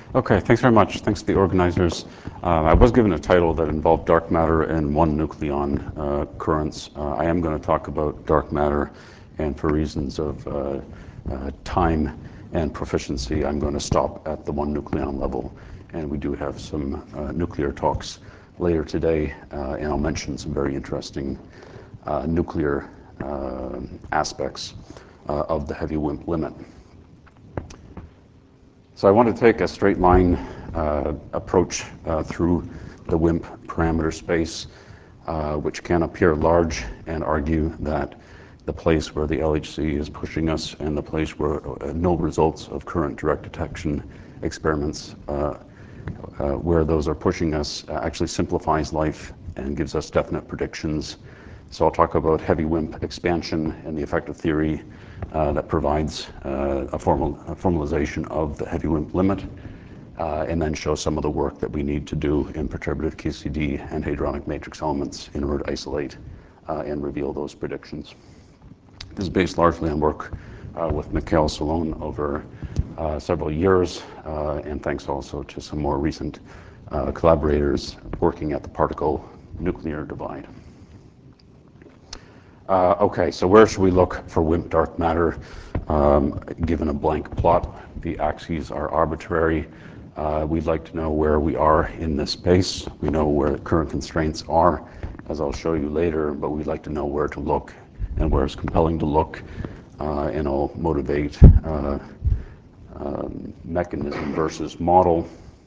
Okay, thanks very much. Thanks to the organizers. I was given a title that involved dark matter and one nucleon currents. I am going to talk about dark matter, and for reasons of time and proficiency, I'm going to stop at the one nucleon level. And we do have some nuclear talks later today, and I'll mention some very interesting nuclear aspects of the heavy WIMP limit. So I want to take a straight line approach through the WIMP parameter space, which can appear large, and argue that the place where the LHC is pushing us and the place where no results of current direct detection experiments, where those are pushing us, actually simplifies life and gives us definite predictions. So I'll talk about heavy WIMP expansion and the effective theory that provides a formalization of the heavy WIMP limit, and then show some of the work that we need to do in perturbative QCD and hadronic matrix elements in order to isolate and reveal those predictions. This is based largely on work with Mikhail Solon over several years, and thanks also to some more recent collaborators working at the particle nuclear divide. Okay, so where should we look for WIMP dark matter? Given a blank plot, the axes are arbitrary. We'd like to know where we are in this space. We know where the current constraints are, as I'll show you later, but we'd like to know where to look and where it's compelling to look, and I'll motivate mechanism versus model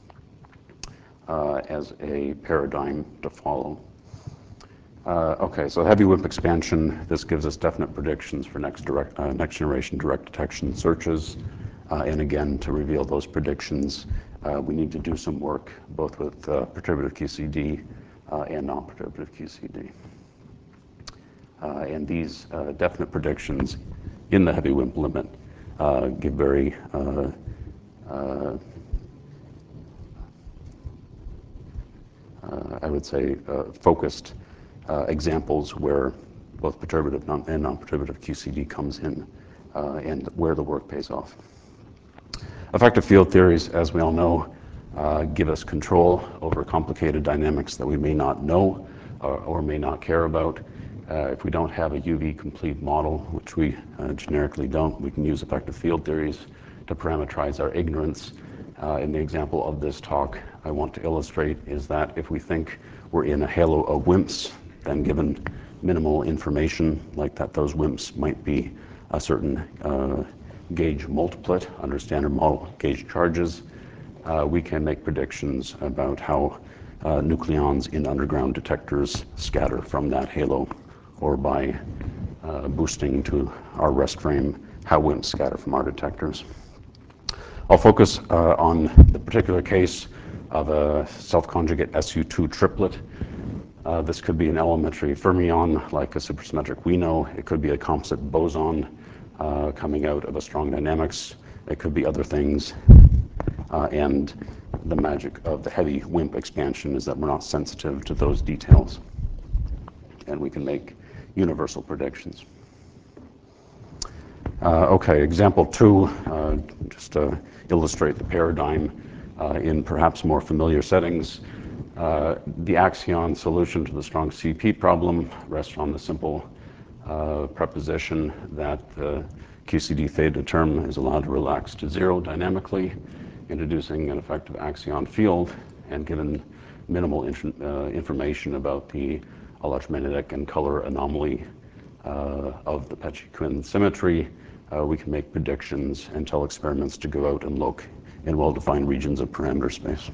as a paradigm to follow. Okay, so heavy WIMP expansion, this gives us definite predictions for next generation direct detection searches. And again, to reveal those predictions, we need to do some work both with perturbative QCD and non-perturbative QCD. And these definite predictions in the heavy WIMP limit give very I would say focused examples where both perturbative and non-perturbative QCD comes in, and where the work pays off. Effective field theories, as we all know, give us control over complicated dynamics that we may not know or may not care about. If we don't have a UV complete model, which we generically don't, we can use effective field theories to parameterize our ignorance. In the example of this talk, I want to illustrate is that if we think we're in a halo of WIMPs, then given minimal information, like that those WIMPs might be a certain gauge multiplet under standard model gauge charges, we can make predictions about how nucleons in underground detectors scatter from that halo, or by boosting to our rest frame how WIMPs scatter from our detectors. I'll focus on the particular case of a self-conjugate SU2 triplet. This could be an elementary fermion, like a supersymmetric we know. It could be a composite boson coming out of a strong dynamics. It could be other things. And the magic of the heavy WIMP expansion is that we're not sensitive to those details, and we can make universal predictions. Okay, example 2, just to illustrate the paradigm in perhaps more familiar settings. The Axion solution to the strong CP problem rests on the simple preposition that the QCD theta term is allowed to relax to 0 dynamically, introducing an effective Axion field, and given minimal information about the electromagnetic and color anomaly of the Peschy-Quinn symmetry, we can make predictions and tell experiments to go out and look in well-defined regions of parameter space.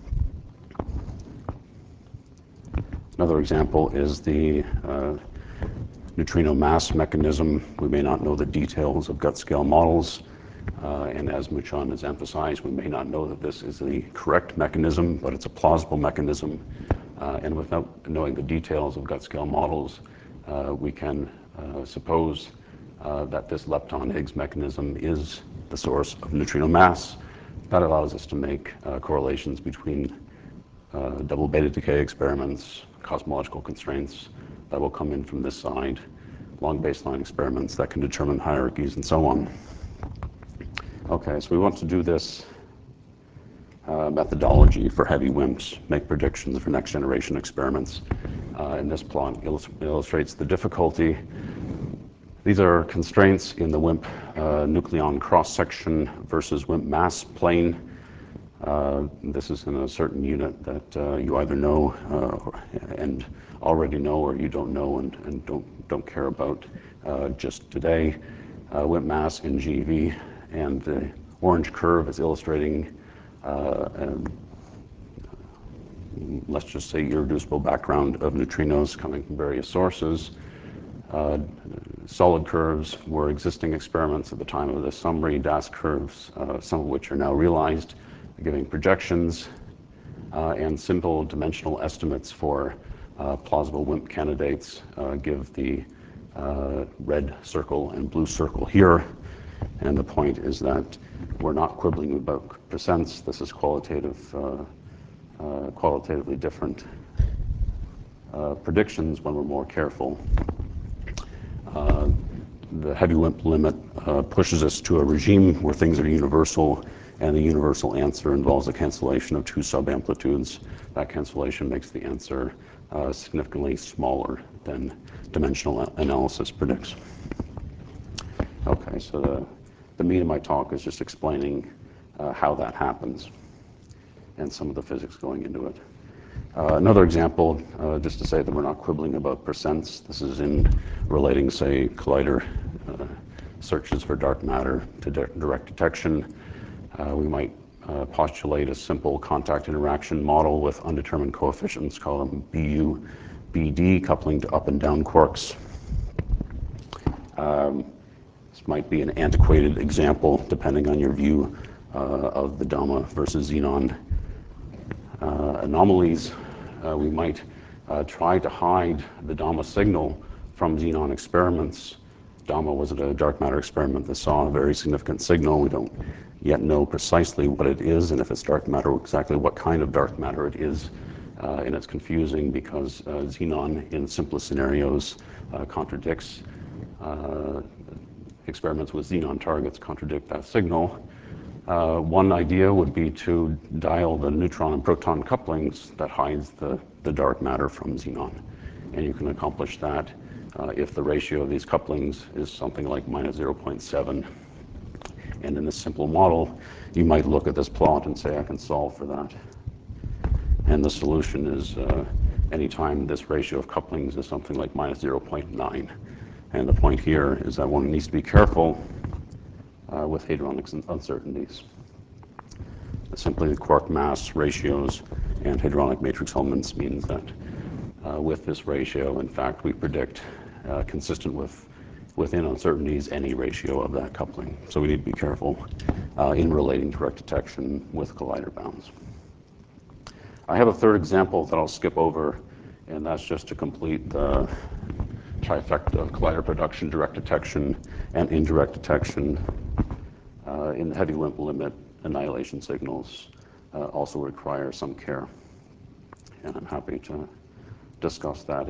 Another example is the neutrino mass mechanism. We may not know the details of gut scale models, and as Muchan has emphasized, we may not know that this is the correct mechanism, but it's a plausible mechanism. And without knowing the details of gut scale models, we can suppose that this lepton-Higgs mechanism is the source of neutrino mass. That allows us to make correlations between double beta decay experiments, cosmological constraints that will come in from this side, long baseline experiments that can determine hierarchies, and so on. Okay, so we want to do this methodology for heavy WIMPs, make predictions for next generation experiments. And this plot illustrates the difficulty. These are constraints in the WIMP nucleon cross-section versus WIMP mass plane. This is in a certain unit that you either know and already know, or you don't know and don't care about just today. WIMP mass in GeV, and the orange curve is illustrating let's just say irreducible background of neutrinos coming from various sources. Solid curves were existing experiments at the time of the summary. DAS curves, some of which are now realized, giving projections and simple dimensional estimates for plausible WIMP candidates give the red circle and blue circle here. And the point is that we're not quibbling about percents. This is qualitatively different predictions when we're more careful. The heavy WIMP limit pushes us to a regime where things are universal, and the universal answer involves a cancellation of two subamplitudes. That cancellation makes the answer significantly smaller than dimensional analysis predicts. Okay, so the meat of my talk is just explaining how that happens and some of the physics going into it. Another example, just to say that we're not quibbling about percents. This is in relating, say, collider searches for dark matter to direct detection. We might postulate a simple contact interaction model with undetermined coefficients, call them BU, BD, coupling to up and down quarks. This might be an antiquated example, depending on your view of the DAMA versus xenon anomalies. We might try to hide the DAMA signal from xenon experiments. DAMA was a dark matter experiment that saw a very significant signal. We don't yet know precisely what it is, and if it's dark matter, exactly what kind of dark matter it is. And it's confusing because xenon in simplest scenarios contradicts. Experiments with xenon targets contradict that signal. One idea would be to dial the neutron and proton couplings that hides the dark matter from xenon. And you can accomplish that if the ratio of these couplings is something like -0.7. And in this simple model, you might look at this plot and say, I can solve for that. And the solution is anytime this ratio of couplings is something like -0.9. And the point here is that one needs to be careful with hadronic uncertainties. Simply the quark mass ratios and hadronic matrix elements means that with this ratio, in fact, we predict consistent within uncertainties any ratio of that coupling. So we need to be careful in relating direct detection with collider bounds. I have a third example that I'll skip over, and that's just to complete the trifecta of collider production, direct detection, and indirect detection. In the heavy WIMP limit, annihilation signals also require some care. And I'm happy to discuss that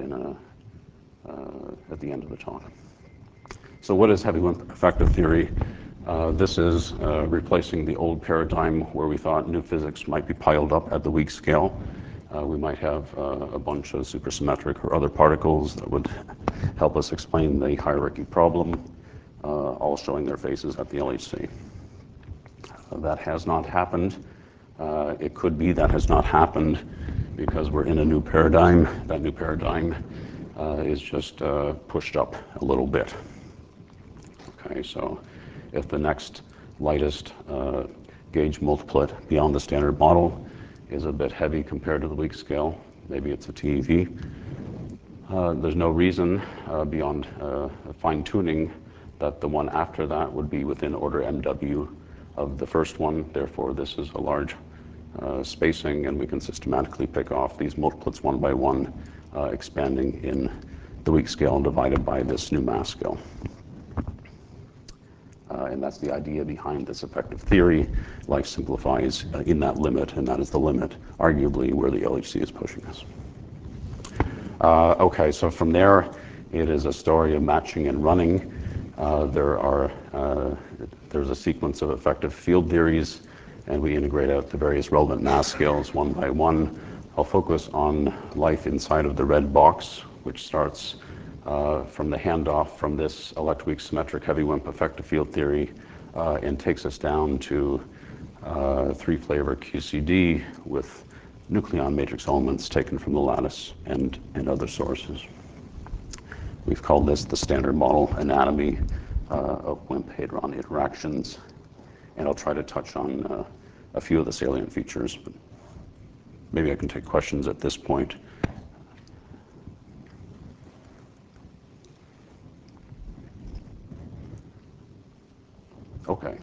at the end of the talk. So what is heavy WIMP effective theory? This is replacing the old paradigm where we thought new physics might be piled up at the weak scale. We might have a bunch of supersymmetric or other particles that would help us explain the hierarchy problem, all showing their faces at the LHC. That has not happened. It could be that has not happened because we're in a new paradigm. That new paradigm is just pushed up a little bit. Okay, so if the next lightest gauge multiplet beyond the standard model is a bit heavy compared to the weak scale, maybe it's a TeV. There's no reason beyond fine-tuning that the one after that would be within order MW of the first one. Therefore, this is a large spacing, and we can systematically pick off these multiplets one by one, expanding in the weak scale divided by this new mass scale. And that's the idea behind this effective theory. Life simplifies in that limit, and that is the limit, arguably, where the LHC is pushing us. Okay, so from there, it is a story of matching and running. There's a sequence of effective field theories and we integrate out the various relevant mass scales one by one. I'll focus on life inside of the red box, which starts from the handoff from this electroweak symmetric heavy WIMP effective field theory and takes us down to three-flavor QCD with nucleon matrix elements taken from the lattice and other sources. We've called this the standard model anatomy of WIMP-hadron interactions, and I'll try to touch on a few of the salient features, but maybe I can take questions at this point. Okay.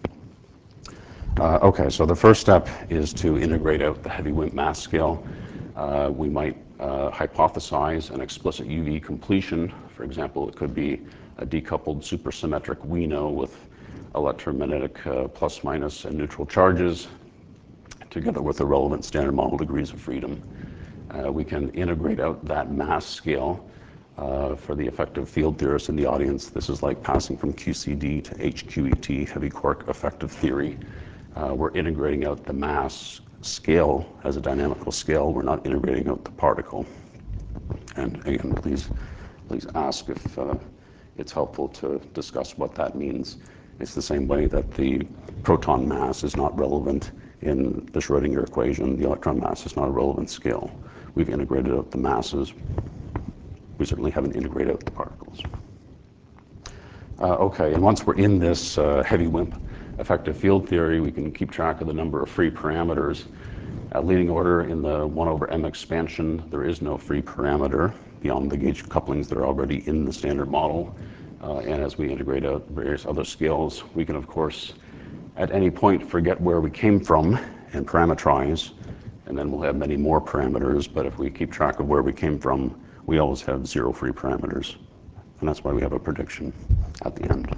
Okay, so the first step is to integrate out the heavy WIMP mass scale. We might hypothesize an explicit UV completion. For example, it could be a decoupled supersymmetric WINO with electromagnetic plus, minus, and neutral charges, together with the relevant standard model degrees of freedom. We can integrate out that mass scale. For the effective field theorists in the audience, this is like passing from QCD to HQET, heavy quark effective theory. We're integrating out the mass scale as a dynamical scale. We're not integrating out the particle. And again, please ask if it's helpful to discuss what that means. It's the same way that the proton mass is not relevant in the Schrodinger equation. The electron mass is not a relevant scale. We've integrated out the masses. We certainly haven't integrated out the particles. Okay, and once we're in this heavy WIMP effective field theory, we can keep track of the number of free parameters. At leading order in the 1 over m expansion, there is no free parameter beyond the gauge couplings that are already in the standard model. And as we integrate out various other scales, we can, of course, at any point forget where we came from and parameterize, and then we'll have many more parameters. But if we keep track of where we came from, we always have 0 free parameters. And that's why we have a prediction at the end.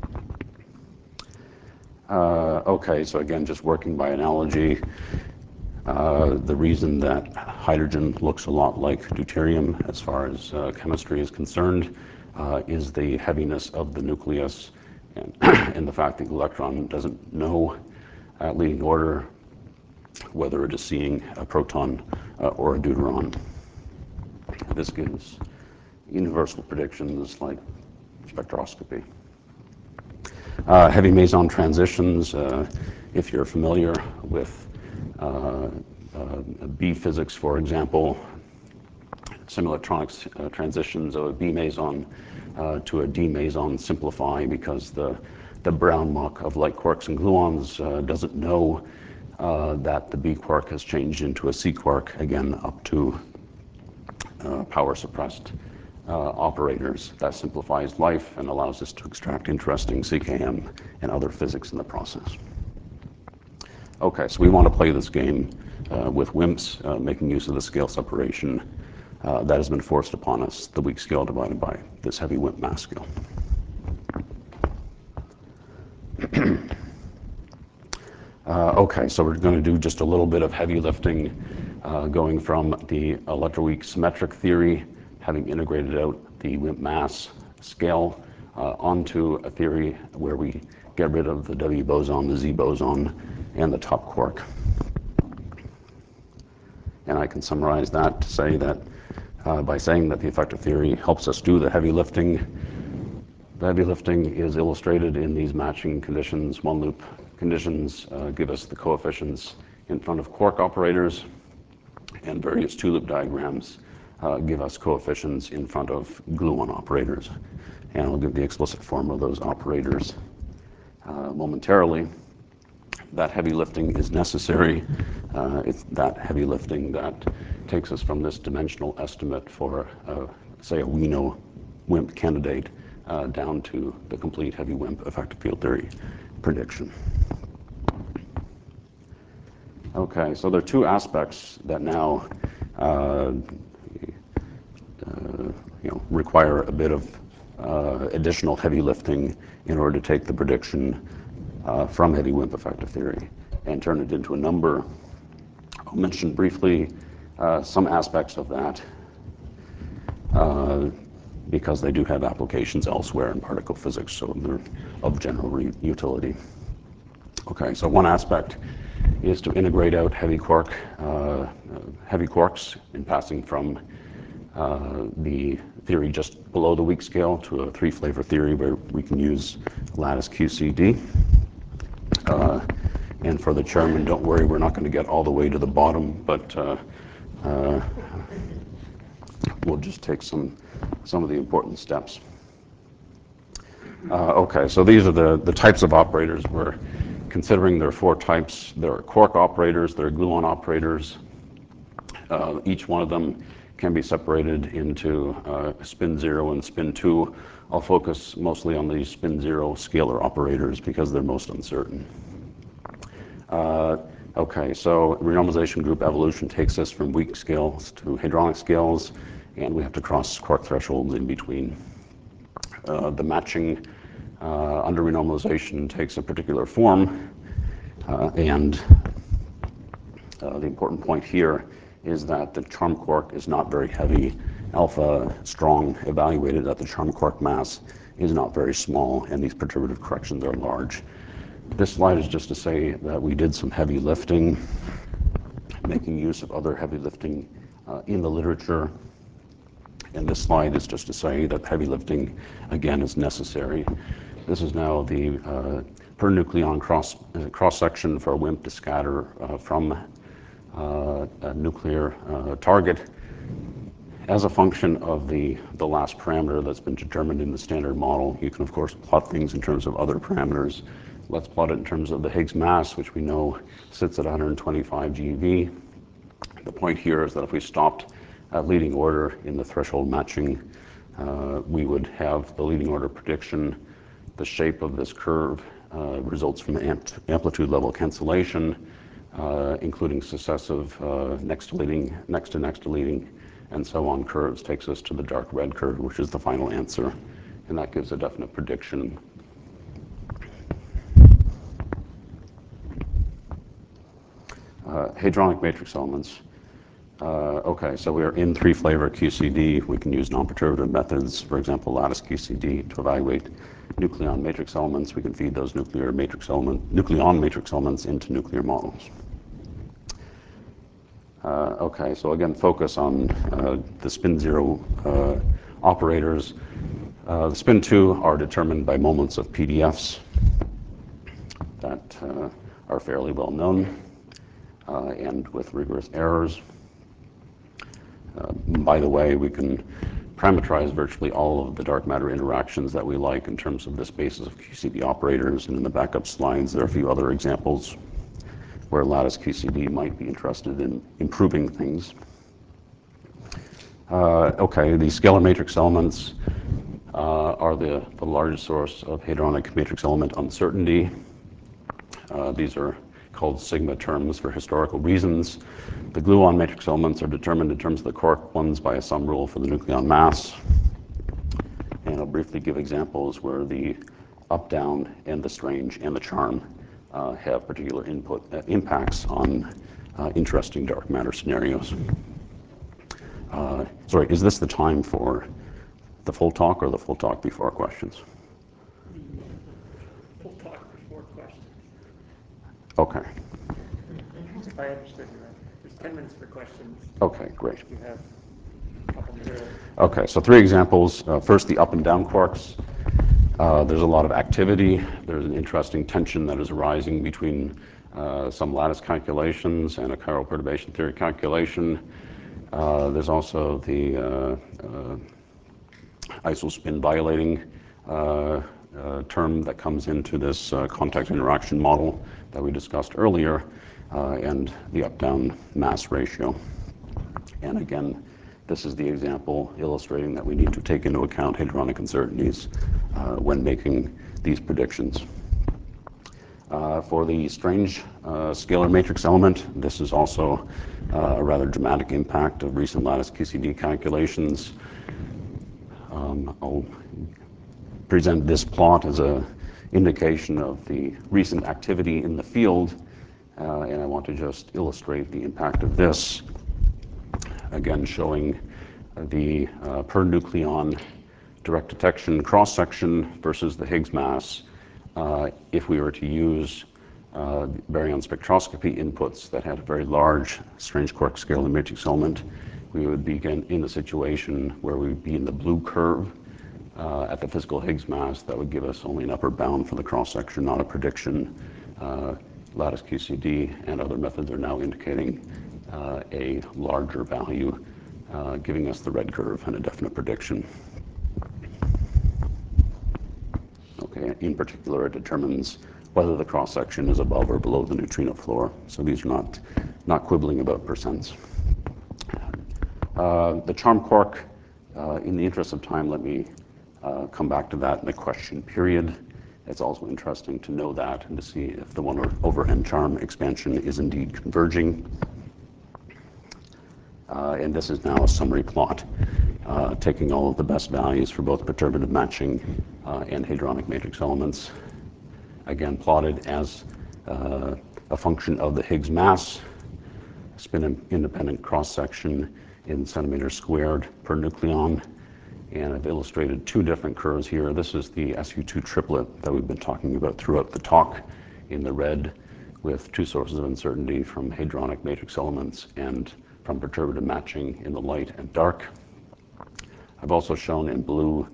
Okay, so again, just working by analogy, the reason that hydrogen looks a lot like deuterium as far as chemistry is concerned is the heaviness of the nucleus and the fact that the electron doesn't know at leading order whether it is seeing a proton or a deuteron. This gives universal predictions like spectroscopy. Heavy meson transitions, if you're familiar with B physics, for example, semi-electronics transitions of a B meson to a D meson simplify because the brown muck of light quarks and gluons doesn't know that the B quark has changed into a C quark, again up to power suppressed operators. That simplifies life and allows us to extract interesting CKM and other physics in the process. Okay, so we want to play this game with WIMPs, making use of the scale separation that has been forced upon us, the weak scale divided by this heavy WIMP mass scale. Okay, so we're going to do just a little bit of heavy lifting, going from the electroweak symmetric theory, having integrated out the WIMP mass scale, onto a theory where we get rid of the W boson, the Z boson, and the top quark. And I can summarize that to say that by saying that the effective theory helps us do the heavy lifting. The heavy lifting is illustrated in these matching conditions. One loop conditions give us the coefficients in front of quark operators, and various two-loop diagrams give us coefficients in front of gluon operators. And I'll give the explicit form of those operators momentarily. That heavy lifting is necessary. It's that heavy lifting that takes us from this dimensional estimate for, say, a WINO WIMP candidate down to the complete heavy WIMP effective field theory prediction. Okay, so there are two aspects that now require a bit of additional heavy lifting in order to take the prediction from heavy WIMP effective theory and turn it into a number. I'll mention briefly some aspects of that because they do have applications elsewhere in particle physics, so they're of general utility. Okay, so one aspect is to integrate out heavy quarks in passing from the theory just below the weak scale to a three-flavor theory where we can use lattice QCD. And for the chairman, don't worry, we're not going to get all the way to the bottom, but we'll just take some of the important steps. Okay, so these are the types of operators we're considering. There are four types. There are quark operators, there are gluon operators. Each one of them can be separated into spin 0 and spin 2. I'll focus mostly on the spin 0 scalar operators because they're most uncertain. Okay, so renormalization group evolution takes us from weak scales to hadronic scales, and we have to cross quark thresholds in between. The matching under renormalization takes a particular form, and the important point here is that the charm quark is not very heavy. Alpha strong evaluated at the charm quark mass is not very small, and these perturbative corrections are large. This slide is just to say that we did some heavy lifting, making use of other heavy lifting in the literature. And this slide is just to say that heavy lifting, again, is necessary. This is now the per nucleon cross section for a WIMP to scatter from a nuclear target as a function of the last parameter that's been determined in the standard model. You can, of course, plot things in terms of other parameters. Let's plot it in terms of the Higgs mass, which we know sits at 125 GeV. The point here is that if we stopped at leading order in the threshold matching, we would have the leading order prediction. The shape of this curve results from amplitude level cancellation, including successive next to leading, next to leading, and so on curves, takes us to the dark red curve, which is the final answer, and that gives a definite prediction. Hadronic matrix elements. Okay, so we are in three-flavor QCD. We can use non-perturbative methods, for example, lattice QCD, to evaluate nucleon matrix elements. We can feed those nucleon matrix elements into nuclear models. Okay, so again, focus on the spin 0 operators. The spin 2 are determined by moments of PDFs that are fairly well known and with rigorous errors. By the way, we can parameterize virtually all of the dark matter interactions that we like in terms of this basis of QCD operators, and in the backup slides there are a few other examples where lattice QCD might be interested in improving things. Okay, the scalar matrix elements are the largest source of hadronic matrix element uncertainty. These are called sigma terms for historical reasons. The gluon matrix elements are determined in terms of the quark ones by a sum rule for the nucleon mass. And I'll briefly give examples where the up-down and the strange and the charm have particular impacts on interesting dark matter scenarios. Sorry, is this the time for the full talk or the full talk before questions? Full talk before questions. Okay. If I understood you right. There's 10 minutes for questions. Okay, great. You have a couple minutes. Okay, so three examples. First, the up and down quarks. There's a lot of activity. There's an interesting tension that is arising between some lattice calculations and a chiral perturbation theory calculation. There's also the isospin violating term that comes into this contact interaction model that we discussed earlier, and the up-down mass ratio. And again, this is the example illustrating that we need to take into account hadronic uncertainties when making these predictions. For the strange scalar matrix element, this is also a rather dramatic impact of recent lattice QCD calculations. I'll present this plot as an indication of the recent activity in the field, and I want to just illustrate the impact of this, again showing the per nucleon direct detection cross-section versus the Higgs mass if we were to use baryon spectroscopy inputs that had a very large strange quark scalar matrix element, we would be in a situation where we would be in the blue curve at the physical Higgs mass. That would give us only an upper bound for the cross-section, not a prediction. Lattice QCD and other methods are now indicating a larger value, giving us the red curve and a definite prediction. Okay, in particular, it determines whether the cross-section is above or below the neutrino floor. So these are not quibbling about percents. The charm quark, in the interest of time, let me come back to that in the question period. It's also interesting to know that and to see if the 1 over n charm expansion is indeed converging. And this is now a summary plot, taking all of the best values for both perturbative matching and hadronic matrix elements. Again, plotted as a function of the Higgs mass, spin-independent cross-section in centimeters squared per nucleon. And I've illustrated 2 different curves here. This is the SU2 triplet that we've been talking about throughout the talk in the red, with 2 sources of uncertainty from hadronic matrix elements and from perturbative matching in the light and dark. I've also shown in blue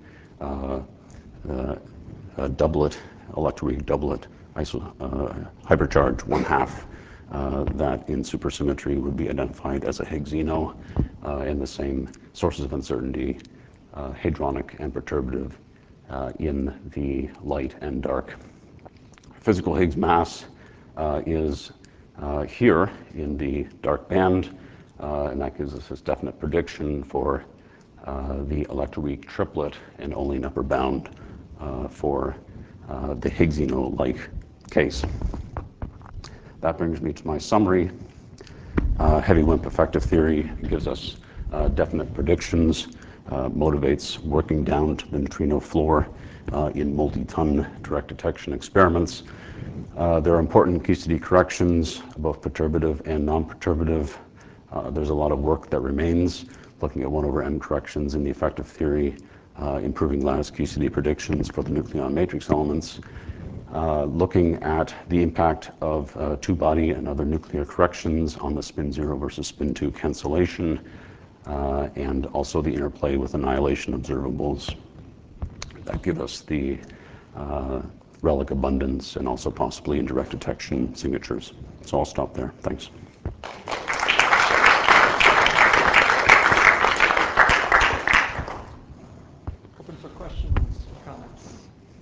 a doublet, electroweak doublet, hypercharge 1/2 that in supersymmetry would be identified as a Higgsino, and the same sources of uncertainty, hadronic and perturbative, in the light and dark. Physical Higgs mass is here in the dark band, and that gives us this definite prediction for the electroweak triplet and only an upper bound for the Higgsino-like case. That brings me to my summary. Heavy WIMP effective theory gives us definite predictions, motivates working down to the neutrino floor in multi-ton direct detection experiments. There are important QCD corrections, both perturbative and non-perturbative. There's a lot of work that remains, looking at 1 over n corrections in the effective theory, improving lattice QCD predictions for the nucleon matrix elements, looking at the impact of 2-body and other nuclear corrections on the spin 0 versus spin 2 cancellation, and also the interplay with annihilation observables that give us the relic abundance and also possibly indirect detection signatures. So I'll stop there. Thanks. Open for questions, comments.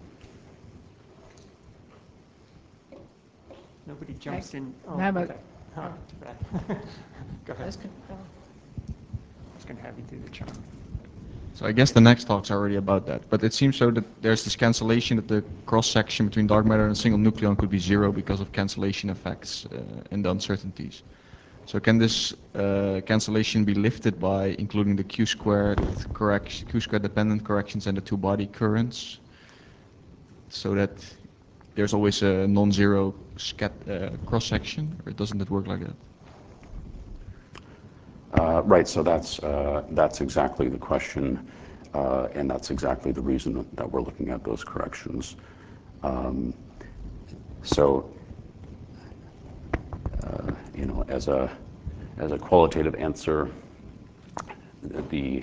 Nobody jumps in. Oh, No, but- okay. Oh, too bad. Go ahead. I was going to have you do the charm. So I guess the next talk's already about that, but it seems so that there's this cancellation that the cross-section between dark matter and a single nucleon could be 0 because of cancellation effects and the uncertainties. So can this cancellation be lifted by including the Q-squared dependent corrections and the 2-body currents, so that there's always a non-zero cross-section, or doesn't it work like that? Right, so that's exactly the question, and that's exactly the reason that we're looking at those corrections. As a qualitative answer, the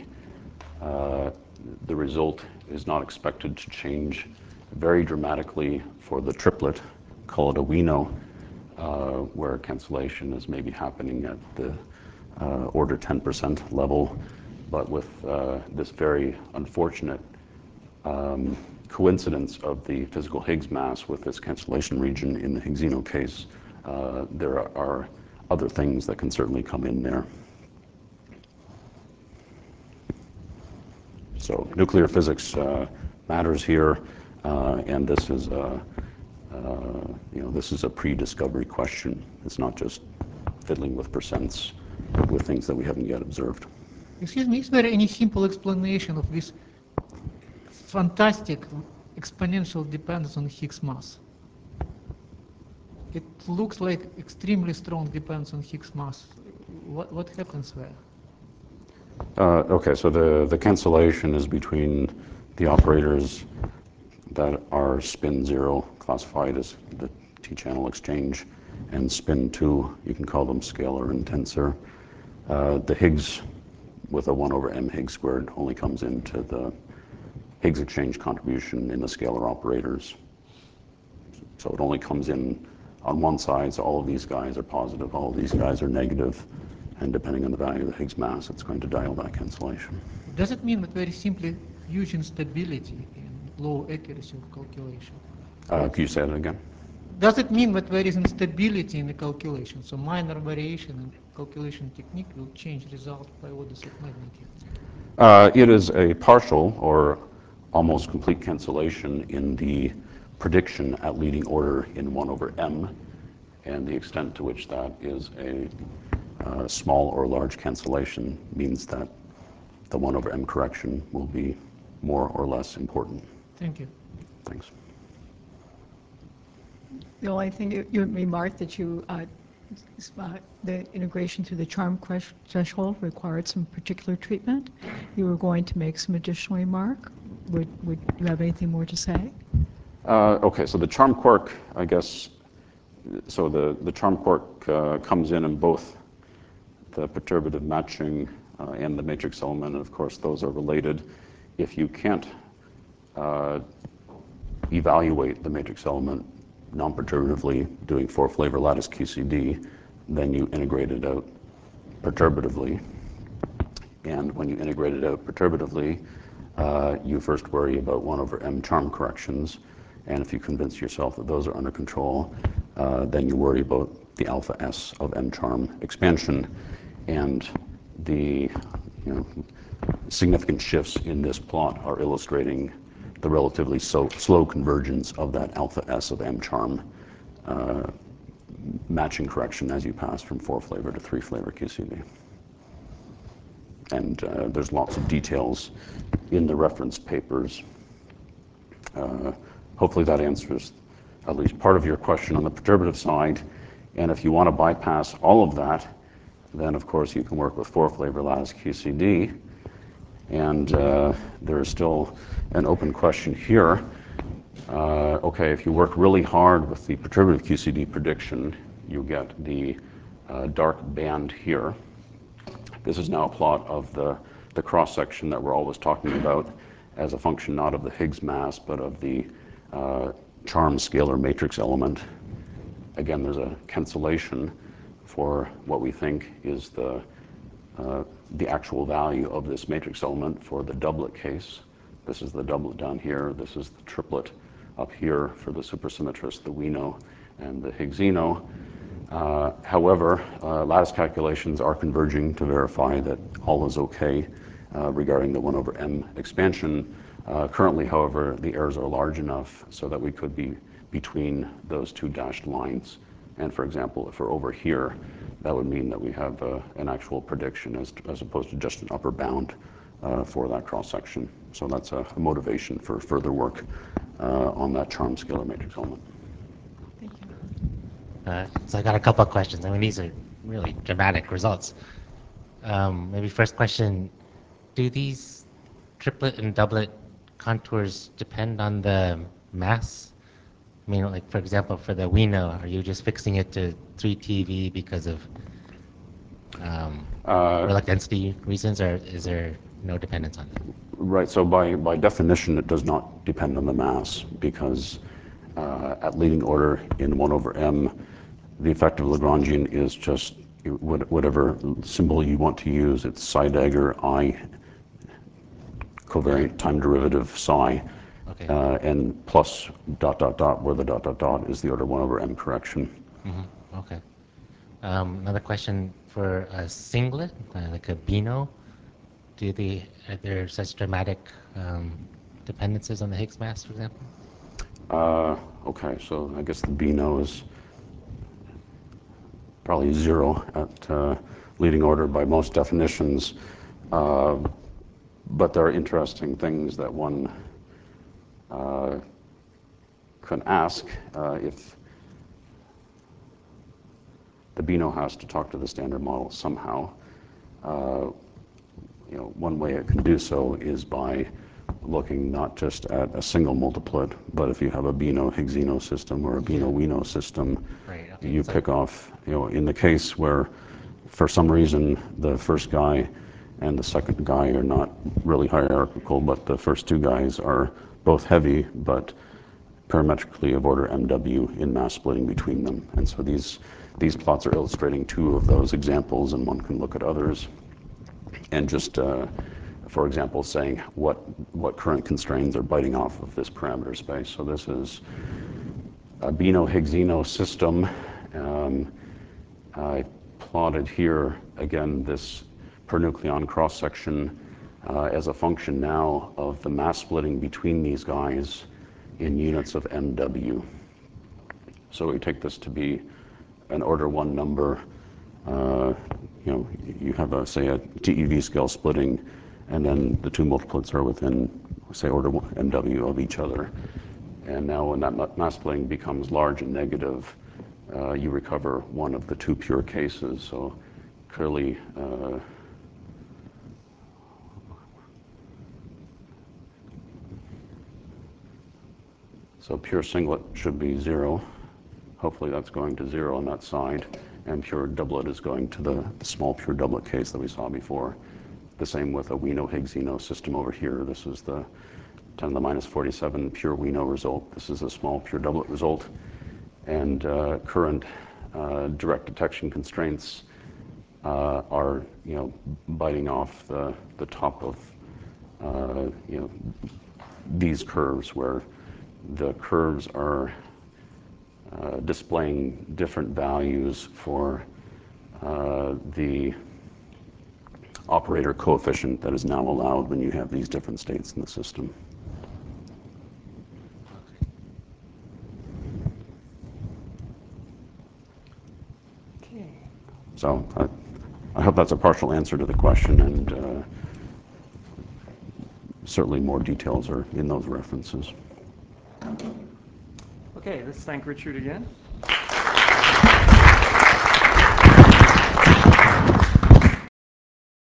result is not expected to change very dramatically for the triplet, call it a Wino, where cancellation is maybe happening at the order 10% level, but with this very unfortunate coincidence of the physical Higgs mass with this cancellation region in the Higgsino case, there are other things that can certainly come in there. So nuclear physics matters here, and this is a pre-discovery question. It's not just fiddling with percents with things that we haven't yet observed. Excuse me, is there any simple explanation of this fantastic exponential dependence on Higgs mass? It looks like extremely strong dependence on Higgs mass. What happens there? Okay, so the cancellation is between the operators that are spin 0, classified as the T-channel exchange, and spin 2, you can call them scalar and tensor. The Higgs with a 1 over m Higgs squared only comes into the Higgs exchange contribution in the scalar operators. So it only comes in on one side, so all of these guys are positive, all of these guys are negative, and depending on the value of the Higgs mass, it's going to dial that cancellation. Does it mean that very simply huge instability in low accuracy of calculation? Could you say that again? Does it mean that there is instability in the calculation? So minor variation in calculation technique will change result by orders of magnitude? It is a partial or almost complete cancellation in the prediction at leading order in 1 over m, and the extent to which that is a small or large cancellation means that the 1 over m correction will be more or less important. Thank you. Thanks. The only thing you remarked that the integration through the charm threshold required some particular treatment. You were going to make some additional remark. Would you have anything more to say? Okay, so the charm quark, I guess, so the charm quark comes in both the perturbative matching and the matrix element, and of course those are related. If you can't evaluate the matrix element non-perturbatively doing 4-flavor lattice QCD, then you integrate it out perturbatively. And when you integrate it out perturbatively, you first worry about 1 over m charm corrections. And if you convince yourself that those are under control, then you worry about the alpha S of m charm expansion. And the significant shifts in this plot are illustrating the relatively slow convergence of that alpha S of m charm matching correction as you pass from 4-flavor to 3-flavor QCD. And there's lots of details in the reference papers. Hopefully that answers at least part of your question on the perturbative side. And if you want to bypass all of that, then of course you can work with 4-flavor lattice QCD. And there is still an open question here. Okay, if you work really hard with the perturbative QCD prediction, you get the dark band here. This is now a plot of the cross-section that we're always talking about as a function not of the Higgs mass, but of the charm scalar matrix element. Again, there's a cancellation for what we think is the actual value of this matrix element for the doublet case. This is the doublet down here. This is the triplet up here for the supersymmetrist, the Wino, and the Higgsino. However, lattice calculations are converging to verify that all is okay regarding the 1 over m expansion. Currently, however, the errors are large enough so that we could be between those two dashed lines. And for example, if we're over here, that would mean that we have an actual prediction as opposed to just an upper bound for that cross-section. So that's a motivation for further work on that charm scalar matrix element. Thank you. So I got a couple of questions. I mean, these are really dramatic results. Maybe first question, do these triplet and doublet contours depend on the mass? I mean, like for example, for the Wino, are you just fixing it to 3 TeV because of Rayleigh density reasons, or is there no dependence on it? Right, so by definition, it does not depend on the mass because at leading order in 1 over m, the effective Lagrangian is just whatever symbol you want to use. It's psi dagger I covariant time derivative psi, Okay. and plus ... where the ... is the order 1 over m correction. Mm-hmm. Okay. Another question for a singlet, like a Beano. Are there such dramatic dependencies on the Higgs mass, for example? Okay, so I guess the Beano is probably 0 at leading order by most definitions. But there are interesting things that one can ask if the Beano has to talk to the standard model somehow. One way it can do so is by looking not just at a single multiplet, but if you have a Beano-Higgsino system or a Beano-Weno system, Right, okay, you so- pick off, in the case where for some reason the first guy and the second guy are not really hierarchical, but the first two guys are both heavy, but parametrically of order MW in mass splitting between them. And so these plots are illustrating two of those examples, and one can look at others. And just, for example, saying what current constraints are biting off of this parameter space. So this is a Beano-Higgsino system. I plotted here, again, this per nucleon cross-section as a function now of the mass splitting between these guys in units of MW. So we take this to be an order 1 number. You have, say, a TeV scale splitting, and then the two multiplets are within, say, order 1 MW of each other. And now when that mass splitting becomes large and negative, you recover one of the two pure cases. So clearly, so pure singlet should be 0. Hopefully that's going to 0 on that side. And pure doublet is going to the small pure doublet case that we saw before. The same with a Weno-Higgsino system over here. This is the 10 to the minus 47 pure Weno result. This is a small pure doublet result. And current direct detection constraints are, biting off the top of, these curves, where the curves are displaying different values for the operator coefficient that is now allowed when you have these different states in the system. Okay. So I hope that's a partial answer to the question, and certainly more details are in those references. Okay, let's thank Richard again.